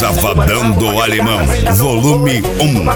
Safadão do Alemão, volume 1.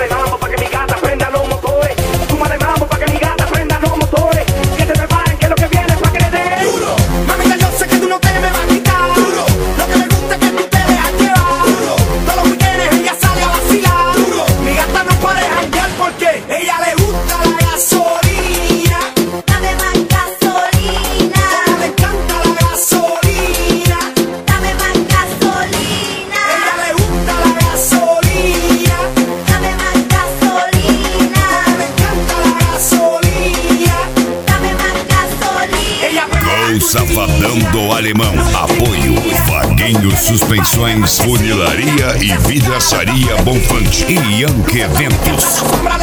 Safadão do Alemão. Apoio Vaguinho Suspensões, Funilaria e Vidraçaria Bonfante e Yankee Eventos.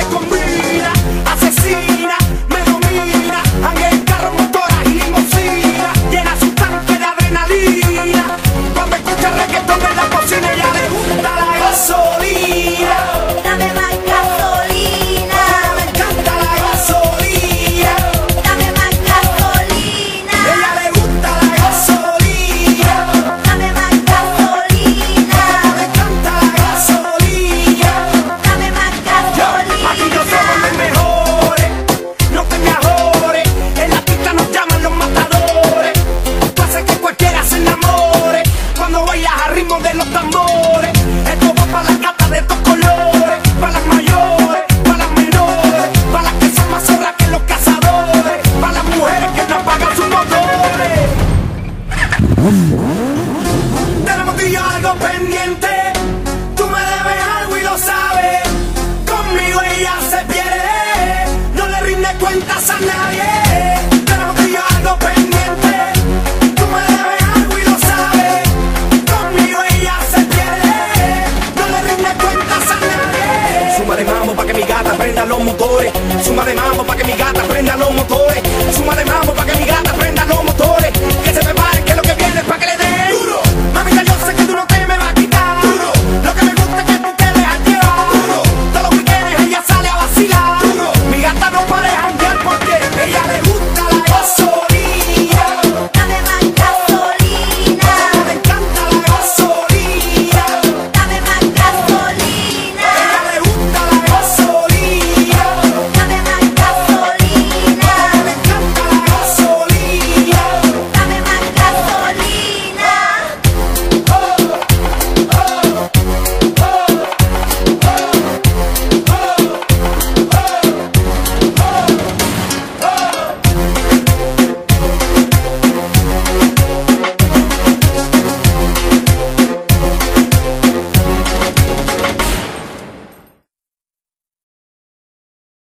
Tenemos tú y yo algo pendiente. Tú me debes algo y lo sabes. Conmigo ella se pierde. No le rinde cuentas a nadie. Tenemos tú y yo algo pendiente. Tú me debes algo y lo sabes. Conmigo ella se pierde. No le rinde cuentas a nadie. Suma de mambo pa' que mi gata prenda los motores. Suma de mambo pa' que mi gata prenda los motores.